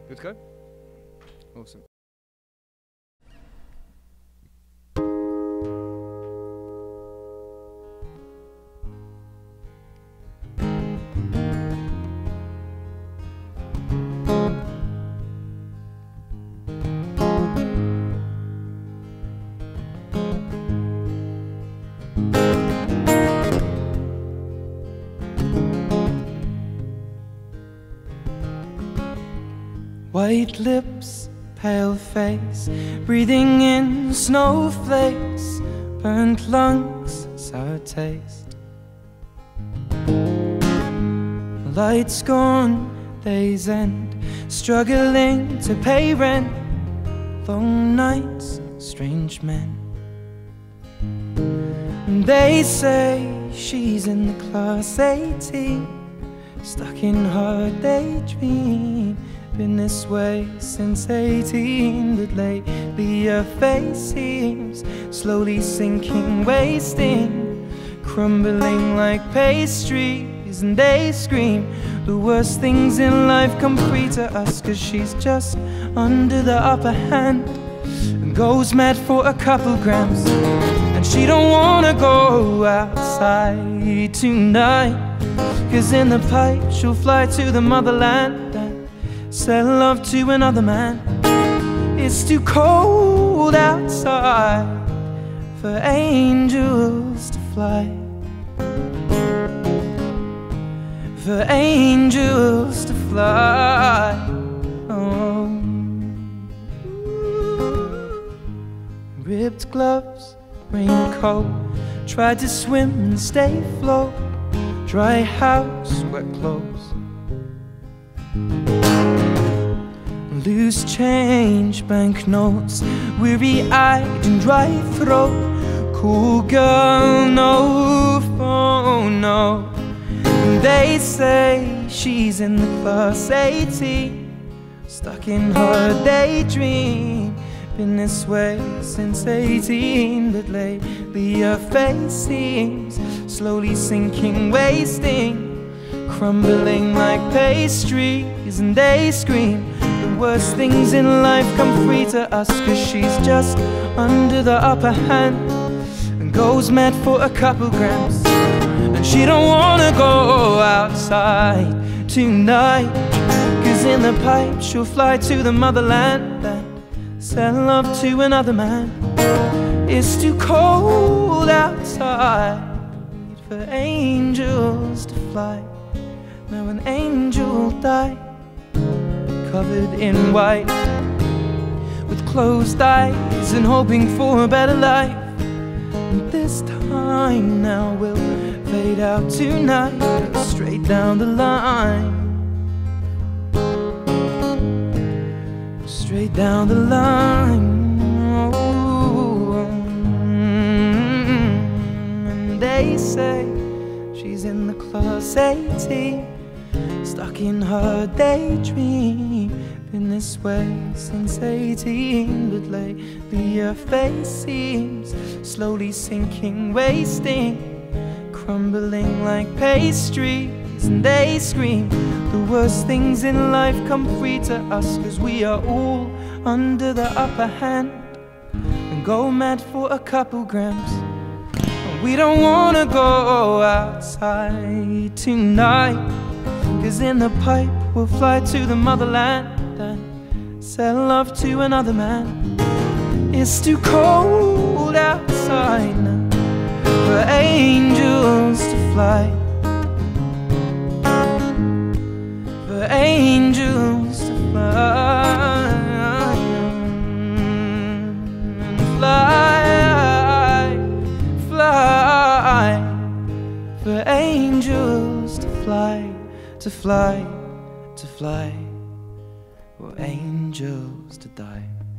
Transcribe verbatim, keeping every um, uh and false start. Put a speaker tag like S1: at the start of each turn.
S1: Good to go? Awesome.
S2: White lips, pale face, breathing in snowflakes, burnt lungs, sour taste. Lights gone, days end, struggling to pay rent, long nights, strange men. They say she's in the class eighteen, stuck in her daydream. Been this way since eighteen, but lately her face seems slowly sinking, wasting, crumbling like pastries. And they scream the worst things in life come free to us, 'cause she's just under the upper hand and goes mad for a couple grams. And she don't wanna go outside tonight, 'cause in the pipe she'll fly to the motherland, sell love to another man. It's too cold outside for angels to fly, for angels to fly. Oh. Ripped gloves, raincoat, tried to swim and stay afloat, dry house, wet clothes. Loose change, banknotes, weary-eyed and dry throat. Cool girl, no phone, no. They say she's in the class eighteen, stuck in her daydream. Been this way since eighteen, but lately her face seems slowly sinking, wasting, crumbling like pastries. And they scream the worst things in life come free to us, 'cause she's just under the upper hand and goes mad for a couple grams. And she don't wanna go outside tonight, 'cause in the pipe she'll fly to the motherland and sell love to another man. It's too cold outside for angels to fly. Now an angel died, covered in white, with closed eyes and hoping for a better life. And this time now we'll fade out tonight, straight down the line, straight down the line. Oh. And they say she's in the class eighteen, stuck in her daydream. Been this way since eighteen, but lately her face seems slowly sinking, wasting, crumbling like pastries. And they scream the worst things in life come free to us, 'cause we are all under the upper hand and go mad for a couple grams. We don't wanna go outside tonight, 'cause in the pipe we'll fly to the motherland and sell love to another man. It's too cold outside now for angels to fly, for angels to fly, fly, fly, for angels to fly, to fly, to fly, or angels to die.